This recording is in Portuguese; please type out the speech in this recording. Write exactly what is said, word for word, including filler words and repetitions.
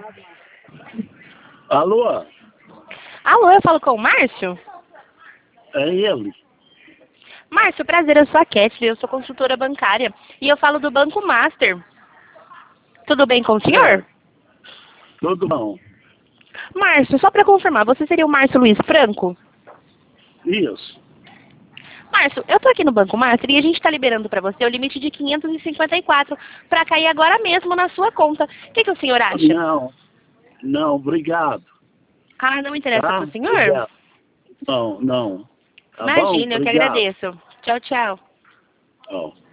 Alô? Alô, eu falo com o Márcio? É ele. Márcio, prazer, eu sou a Kathleen, eu sou consultora bancária e eu falo do Banco Master. Tudo bem com o senhor? É. Tudo bom. Márcio, só para confirmar, você seria o Márcio Luiz Franco? Isso. Márcio, eu tô aqui no Banco Master e a gente está liberando para você o limite de quinhentos e cinquenta e quatro para cair agora mesmo na sua conta. O que, que o senhor acha? Não, não, obrigado. Ah, não interessa Tá? para o senhor? Obrigado. Não, não. Tá bom? Imagina, eu que Obrigado. agradeço. Tchau, tchau. Ó.